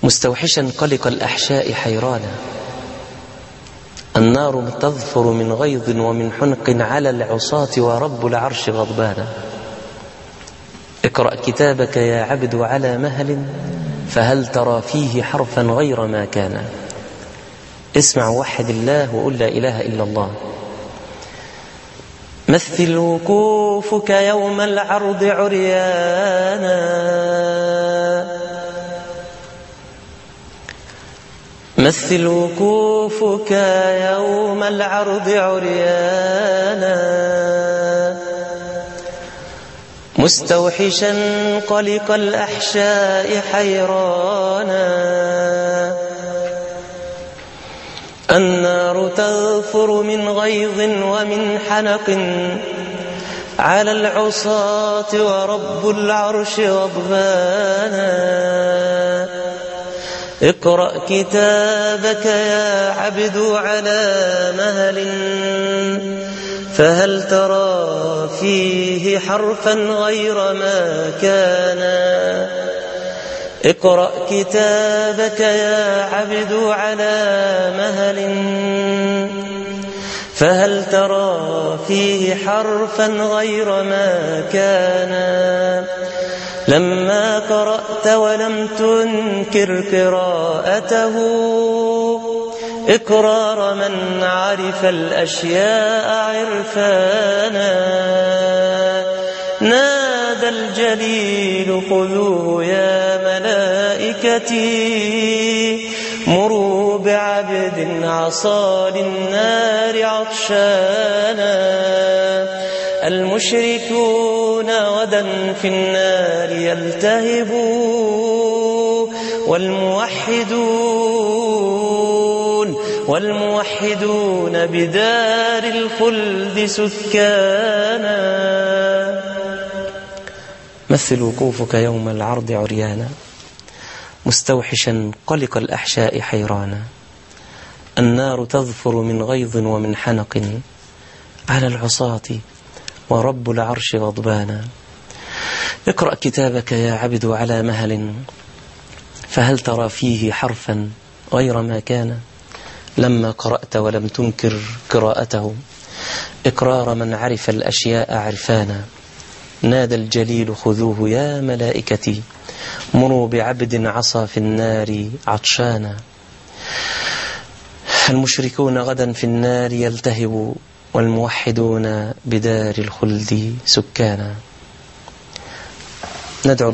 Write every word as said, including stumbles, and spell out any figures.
مستوحشا قلق الأحشاء حيرانا، النار تظفر من غيظ ومن حنق على العصاة ورب العرش غضبانا. اقرأ كتابك يا عبد على مهل، فهل ترى فيه حرفا غير ما كان. اسمع وحد الله وقل لا إله إلا الله. مثل وقوفك يوم العرض عريانا، مثل وقوفك يوم العرض عريانا، مستوحشا قلق الأحشاء حيرانا. النار تغفر من غيظ ومن حنق على العصاة ورب العرش غضبانا. اقرأ كتابك يا عبد على مهل، فهل ترى فيه حرفا غير ما كان. اقرأ كتابك يا عبد على مهل، فهل ترى فيه حرفا غير ما كان. لما قرأت ولم تنكر قراءته، إقرار من عرف الأشياء عرفانا. نادى الجليل خذوه يا ملائكتي، مروا بعبد عصى للنار عطشانا. المشركون غدا في النار يلتهبوا، والموحدون والموحدون بدار الخلد سكانا. مثل وقوفك يوم العرض عريانا، مستوحشا قلق الأحشاء حيرانا. النار تظفر من غيظ ومن حنق على العصاة ورب العرش غضبانا. اقرأ كتابك يا عبد على مهل، فهل ترى فيه حرفا غير ما كان. لما قرأت ولم تنكر قراءته، إقرار من عرف الأشياء عرفانا. نادى الجليل خذوه يا ملائكتي، مروا بعبد عصى في النار عطشانا. المشركون غدا في النار يلتهبوا، والموحدون بدار الخلد سكانا. ندعو